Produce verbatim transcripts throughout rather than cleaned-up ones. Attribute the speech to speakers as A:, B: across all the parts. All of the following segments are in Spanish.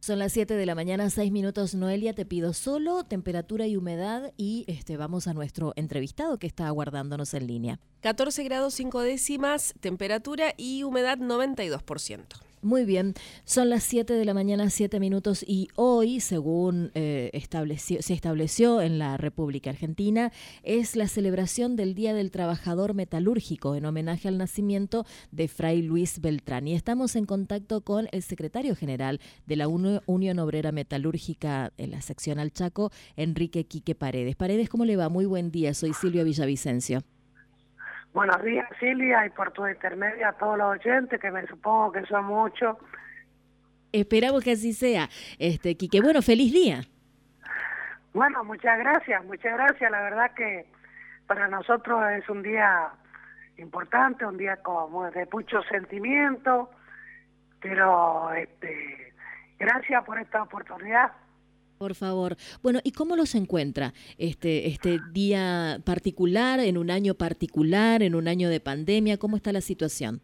A: Son las siete de la mañana, seis minutos. Noelia, te pido solo temperatura y humedad y este vamos a nuestro entrevistado que está aguardándonos en línea.
B: catorce grados cinco décimas, temperatura y humedad noventa y dos por ciento.
A: Muy bien, son las siete de la mañana, siete minutos y hoy, según eh, estableció, se estableció en la República Argentina, es la celebración del Día del Trabajador Metalúrgico en homenaje al nacimiento de Fray Luis Beltrán. Y estamos en contacto con el secretario general de la Unión Obrera Metalúrgica en la sección Al Chaco, Enrique Quique Paredes. Paredes, ¿cómo le va? Muy buen día, soy Silvia Villavicencio.
C: Buenos días, Silvia, y por tu intermedio a todos los oyentes, que me supongo que son muchos.
A: Esperamos que así sea. Este, Quique, bueno, feliz día.
C: Bueno, muchas gracias, muchas gracias. La verdad que para nosotros es un día importante, un día como de mucho sentimiento, pero este, gracias por esta oportunidad.
A: Por favor. Bueno, ¿y cómo los encuentra este, este día particular, en un año particular, en un año de pandemia? ¿Cómo está la situación?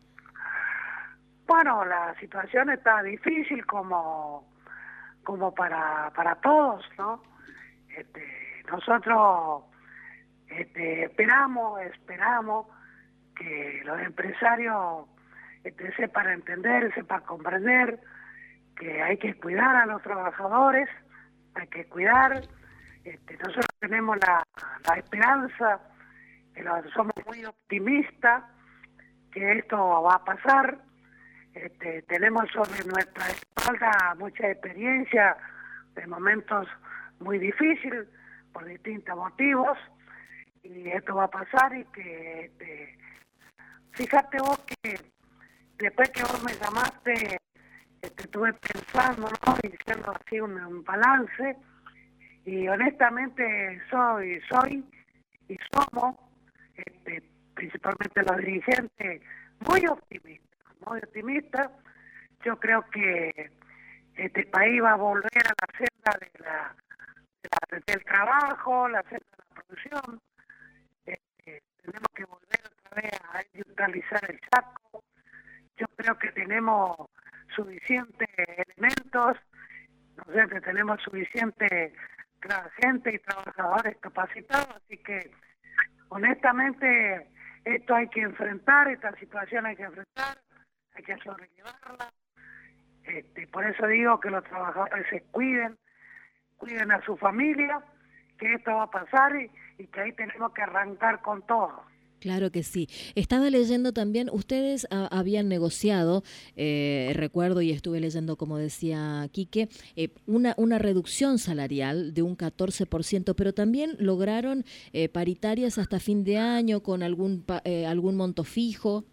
C: Bueno, la situación está difícil como, como para, para todos, ¿no? Este, nosotros este, esperamos, esperamos que los empresarios este, sepan entender, sepan comprender que hay que cuidar a los trabajadores, hay que cuidar. Este, nosotros tenemos la, la esperanza, que lo, somos muy optimistas que esto va a pasar. Este, tenemos sobre nuestra espalda mucha experiencia de momentos muy difíciles por distintos motivos, y esto va a pasar. Y que este, fíjate vos que después que vos me llamaste, Este, estuve pensando, ¿no? Y haciendo así un, un balance, y honestamente soy, soy y somos, este, principalmente los dirigentes, muy optimistas, muy optimistas. Yo creo que este país va a volver a la senda de la, de la, del trabajo, la senda de la producción. Este, tenemos que volver otra vez a industrializar el Chaco. Yo creo que tenemos suficientes elementos, no sé, que tenemos suficiente gente y trabajadores capacitados, así que honestamente esto hay que enfrentar, esta situación hay que enfrentar, hay que sobrellevarla. Este, por eso digo que los trabajadores se cuiden, cuiden a su familia, que esto va a pasar y, y que ahí tenemos que arrancar con todo.
A: Claro que sí. Estaba leyendo también, ustedes a, habían negociado, eh, recuerdo y estuve leyendo, como decía Quique, eh, una, una reducción salarial de un catorce por ciento, pero también lograron eh, paritarias hasta fin de año con algún eh, algún monto fijo.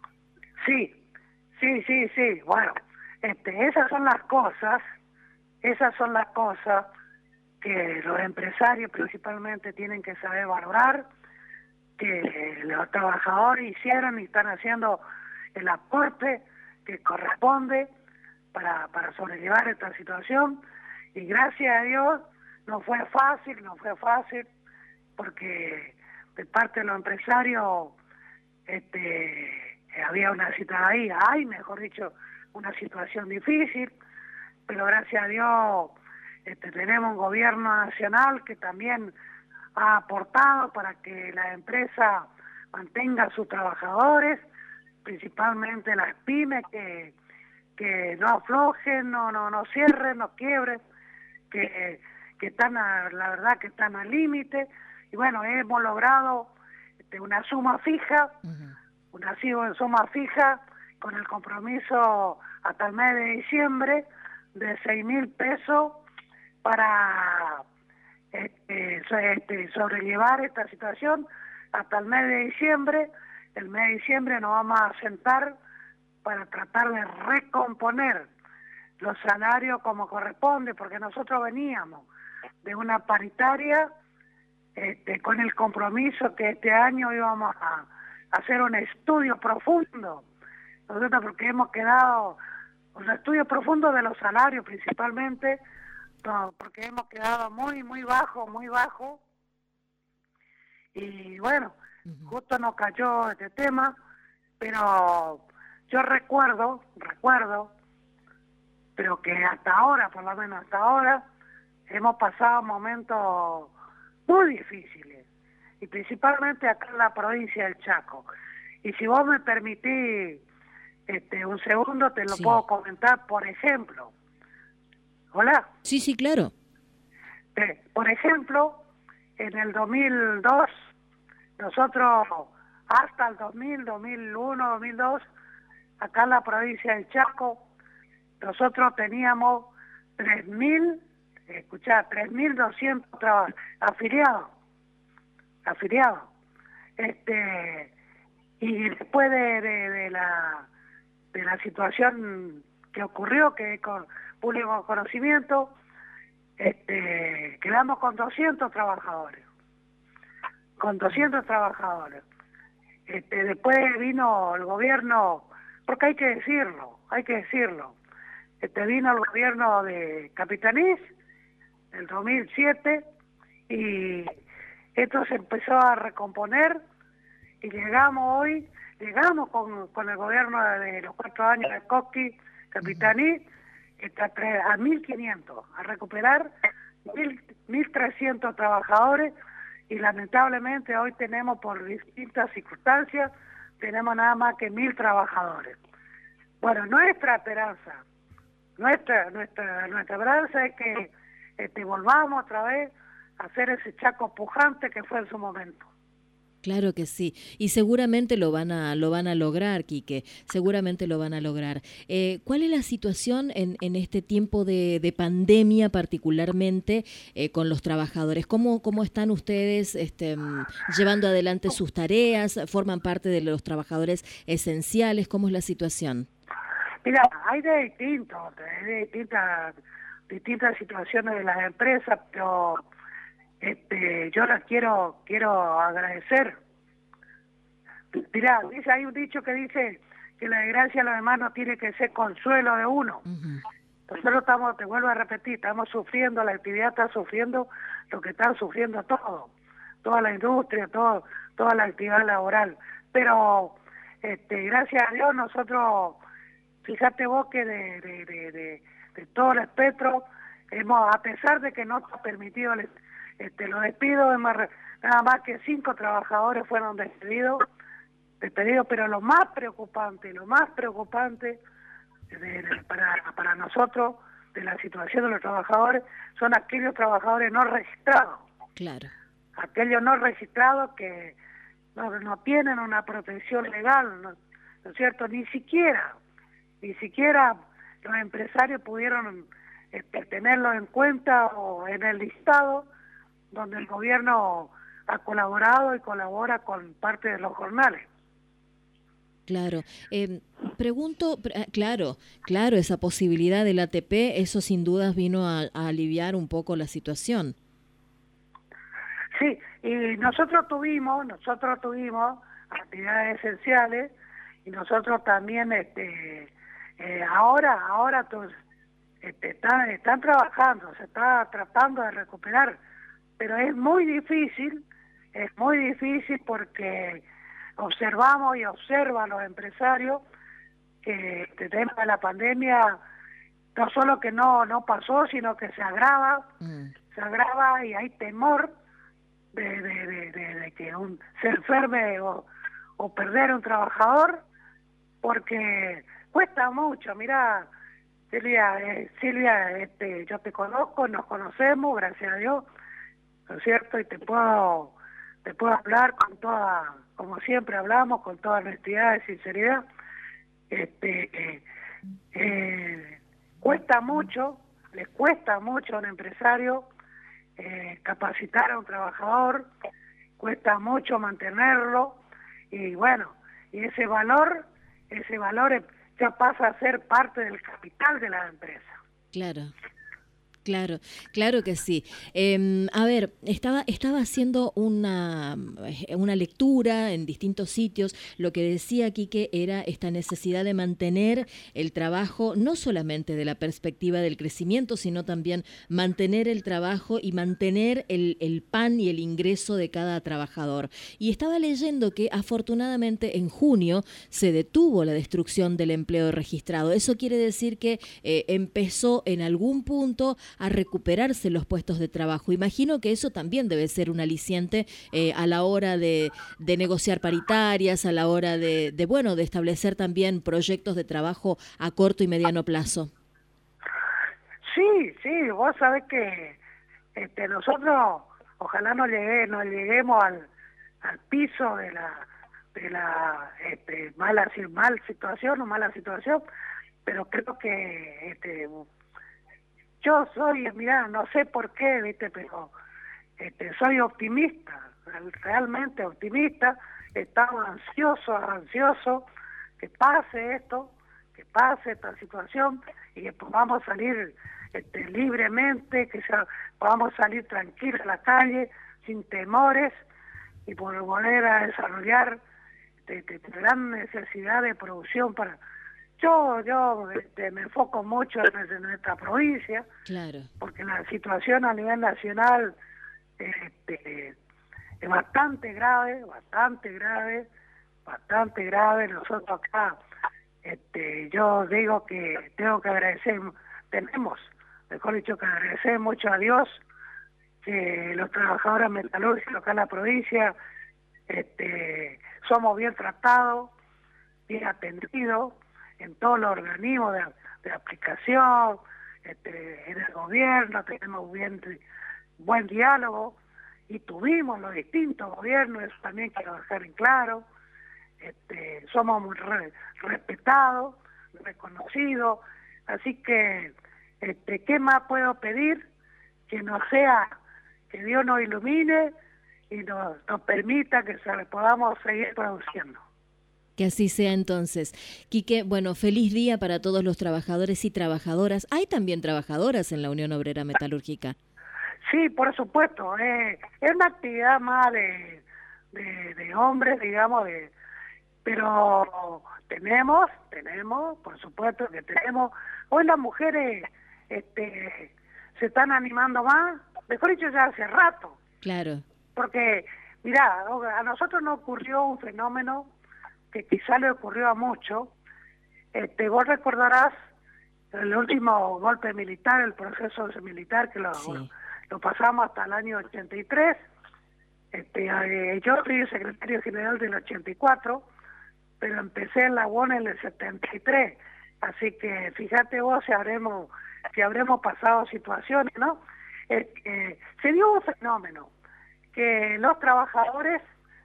C: Sí, sí, sí, sí. Bueno, este, esas son las cosas, esas son las cosas que los empresarios principalmente tienen que saber valorar, que los trabajadores hicieron y están haciendo el aporte que corresponde para, para sobrellevar esta situación. Y gracias a Dios no fue fácil, no fue fácil, porque de parte de los empresarios este, había una situación ahí, hay, mejor dicho, una situación difícil, pero gracias a Dios este, tenemos un gobierno nacional que también ha aportado para que la empresa mantenga a sus trabajadores, principalmente las pymes, que, que no aflojen, no, no, no cierren, no quiebren, que, que están a, la verdad que están al límite. Y bueno, hemos logrado este, una suma fija, uh-huh. una suma fija con el compromiso hasta el mes de diciembre de seis mil pesos para Este, este, sobrellevar esta situación hasta el mes de diciembre. El mes de diciembre nos vamos a sentar para tratar de recomponer los salarios como corresponde, porque nosotros veníamos de una paritaria este, con el compromiso que este año íbamos a, a hacer un estudio profundo, nosotros porque hemos quedado, un estudio profundo de los salarios principalmente, no, porque hemos quedado muy, muy bajo, muy bajo. Y bueno, uh-huh. justo nos cayó este tema, pero yo recuerdo, recuerdo pero que hasta ahora, por lo menos hasta ahora, hemos pasado momentos muy difíciles, y principalmente acá en la provincia del Chaco. Y si vos me permitís este, un segundo, te lo
A: Sí.
C: puedo comentar, por ejemplo. ¿Hola?
A: Sí, sí, claro.
C: Eh, por ejemplo, en el dos mil dos, nosotros hasta el dos mil, dos mil uno, dos mil dos, acá en la provincia del Chaco, nosotros teníamos tres mil, escuchá, tres mil doscientos afiliados, afiliados. Este, y después de, de, de la de la situación que ocurrió, que es con público conocimiento, este, quedamos con doscientos trabajadores, con doscientos trabajadores. Este, después vino el gobierno, porque hay que decirlo, hay que decirlo, este, vino el gobierno de Capitanís, el dos mil siete, y esto se empezó a recomponer, y llegamos hoy, llegamos con, con el gobierno de los cuatro años de Coqui, Capitaní, está a mil quinientos, a recuperar mil trescientos trabajadores, y lamentablemente hoy tenemos, por distintas circunstancias, tenemos nada más que mil trabajadores. Bueno, nuestra esperanza, nuestra nuestra nuestra esperanza es que este, volvamos otra vez a hacer ese Chaco pujante que fue en su momento.
A: Claro que sí, y seguramente lo van a lo van a lograr, Quique, seguramente lo van a lograr. Eh, ¿Cuál es la situación en, en este tiempo de, de pandemia, particularmente eh, con los trabajadores? ¿Cómo, cómo están ustedes este, llevando adelante sus tareas? ¿Forman parte de los trabajadores esenciales? ¿Cómo es la situación?
C: Mira, hay de distintos, hay de distintas, distintas situaciones de las empresas, pero Este, yo las quiero quiero agradecer. Mirá, dice, hay un dicho que dice que la desgracia de los demás no tiene que ser consuelo de uno. Uh-huh. Nosotros estamos, te vuelvo a repetir, estamos sufriendo, la actividad está sufriendo lo que están sufriendo todos, toda la industria, todo, toda la actividad laboral. Pero este, gracias a Dios nosotros, fíjate vos que de, de, de, de, de todo el espectro, hemos, a pesar de que no está permitido el Este, los despidos, nada más que cinco trabajadores fueron despedidos, despedidos, pero lo más preocupante, lo más preocupante de, de, para, para nosotros de la situación de los trabajadores son aquellos trabajadores no registrados.
A: Claro.
C: Aquellos no registrados que no, no tienen una protección legal, ¿no, ¿no es cierto? Ni siquiera, ni siquiera los empresarios pudieron este, tenerlos en cuenta o en el listado, donde el gobierno ha colaborado y colabora con parte de los jornales.
A: Claro. Eh, pregunto, claro, claro, esa posibilidad del A T P, eso sin dudas vino a, a aliviar un poco la situación.
C: Sí, y nosotros tuvimos, nosotros tuvimos actividades esenciales, y nosotros también, este, eh, ahora, ahora todos, este, están, están trabajando, se está tratando de recuperar, pero es muy difícil, es muy difícil porque observamos y observan los empresarios que este tema de la pandemia no solo que no no pasó, sino que se agrava, mm. se agrava y hay temor de, de, de, de, de que un, se enferme o, o perder un trabajador, porque cuesta mucho. Mira, Silvia, eh, Silvia, este, yo te conozco, nos conocemos, gracias a Dios, ¿no es cierto? Y te puedo te puedo hablar con toda, como siempre hablamos, con toda honestidad y sinceridad. Este, eh, eh, cuesta mucho, les cuesta mucho a un empresario eh, capacitar a un trabajador, cuesta mucho mantenerlo, y bueno, y ese valor, ese valor ya pasa a ser parte del capital de la empresa.
A: Claro. Claro, claro que sí. Eh, a ver, estaba, estaba haciendo una, una lectura en distintos sitios. Lo que decía Quique era esta necesidad de mantener el trabajo, no solamente de la perspectiva del crecimiento, sino también mantener el trabajo y mantener el, el pan y el ingreso de cada trabajador. Y estaba leyendo que afortunadamente en junio se detuvo la destrucción del empleo registrado. Eso quiere decir que eh, empezó en algún punto a recuperarse los puestos de trabajo. Imagino que eso también debe ser un aliciente eh, a la hora de, de negociar paritarias, a la hora de, de, bueno, de establecer también proyectos de trabajo a corto y mediano plazo.
C: Sí, sí, vos sabés que este, nosotros ojalá no, llegue, no lleguemos al, al piso de la, de la este, mala, mal situación o mala situación, pero creo que este, yo soy, mira, no sé por qué, viste, pero este, soy optimista, realmente optimista. Estamos ansiosos, ansiosos que pase esto, que pase esta situación y que podamos salir este, libremente, que sea, podamos salir tranquilos a la calle, sin temores y por volver a desarrollar este, gran necesidad de producción para... Yo yo este, me enfoco mucho en, en nuestra provincia,
A: claro, porque
C: la situación a nivel nacional este, es bastante grave, bastante grave, bastante grave. Nosotros acá, este, yo digo que tengo que agradecer, tenemos, mejor dicho, que agradecer mucho a Dios que los trabajadores metalúrgicos acá en la provincia este, somos bien tratados, bien atendidos en todos los organismos de, de aplicación, este, en el gobierno tenemos bien, buen diálogo y tuvimos los distintos gobiernos, eso también quiero dejar en claro, este, somos muy re, respetados, reconocidos, así que este, ¿qué más puedo pedir? Que no sea, que Dios nos ilumine y nos, nos permita que se, podamos seguir produciendo.
A: Que así sea entonces. Quique, bueno, feliz día para todos los trabajadores y trabajadoras. Hay también trabajadoras en la Unión Obrera Metalúrgica.
C: Sí, por supuesto. Eh, es una actividad más de, de, de hombres, digamos, de, pero tenemos, tenemos, por supuesto que tenemos. Hoy las mujeres este, se están animando más, mejor dicho, ya hace rato.
A: Claro.
C: Porque, mirá, a nosotros nos ocurrió un fenómeno que quizá le ocurrió a muchos. Este, vos recordarás el último golpe militar, el proceso militar que lo, sí. lo pasamos hasta el año ochenta y tres. Este, eh, yo fui el secretario general del ochenta y cuatro, pero empecé en la U O N en el setenta y tres. Así que fíjate vos si habremos, si habremos pasado situaciones, ¿no? Eh, eh, se dio un fenómeno que los trabajadores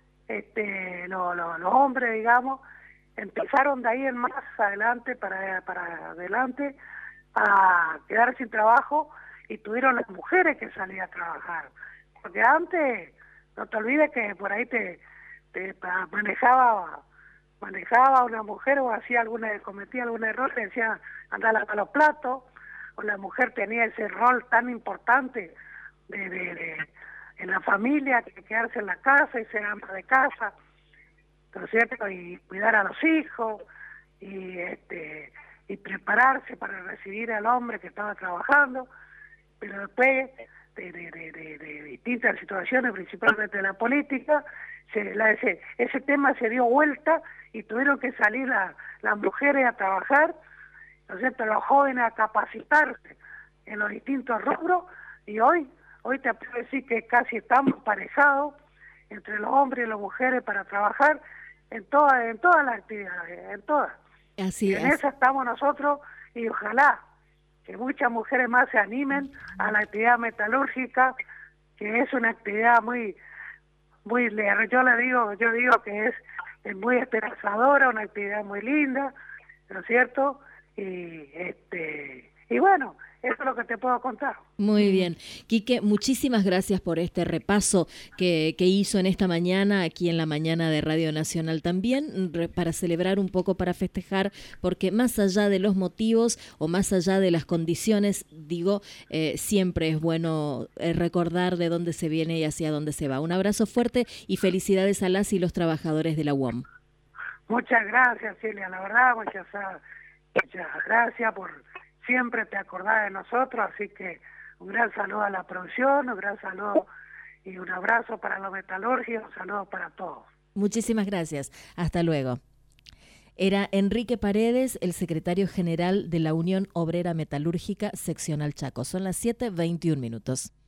C: Este, lo, lo, los hombres, digamos, empezaron de ahí en más adelante, para, para adelante, a quedar sin trabajo y tuvieron las mujeres que salir a trabajar. Porque antes, no te olvides que por ahí te, te manejaba manejaba una mujer o hacía alguna, cometía algún error, le decía anda a lavar los platos, o la mujer tenía ese rol tan importante de... de, de en la familia, que quedarse en la casa y ser ama de casa, ¿no es cierto? Y cuidar a los hijos, y este y prepararse para recibir al hombre que estaba trabajando, pero después de, de, de, de, de distintas situaciones, principalmente de la política, se, la, ese, ese tema se dio vuelta y tuvieron que salir la, las mujeres a trabajar, ¿no es cierto?, los jóvenes a capacitarse en los distintos rubros, y hoy Hoy te puedo decir que casi estamos parejados entre los hombres y las mujeres para trabajar en todas en todas las actividades, en todas.
A: Así
C: y
A: es.
C: En eso estamos nosotros y ojalá que muchas mujeres más se animen a la actividad metalúrgica, que es una actividad muy, muy, yo le digo, yo digo que es, es muy esperanzadora, una actividad muy linda, ¿no es cierto? Y este y bueno, eso es lo lo que te puedo contar.
A: Muy bien. Quique, muchísimas gracias por este repaso que, que hizo en esta mañana, aquí en la mañana de Radio Nacional también, re, para celebrar un poco, para festejar, porque más allá de los motivos o más allá de las condiciones, digo, eh, siempre es bueno eh, recordar de dónde se viene y hacia dónde se va. Un abrazo fuerte y felicidades a las y los trabajadores de la U O M.
C: Muchas gracias, Celia, la verdad, muchas, muchas gracias por siempre te acordás de nosotros, así que un gran saludo a la producción, un gran saludo y un abrazo para los metalúrgicos, un saludo para todos.
A: Muchísimas gracias, hasta luego. Era Enrique Paredes, el secretario general de la Unión Obrera Metalúrgica Seccional Chaco. Son las siete veintiún minutos.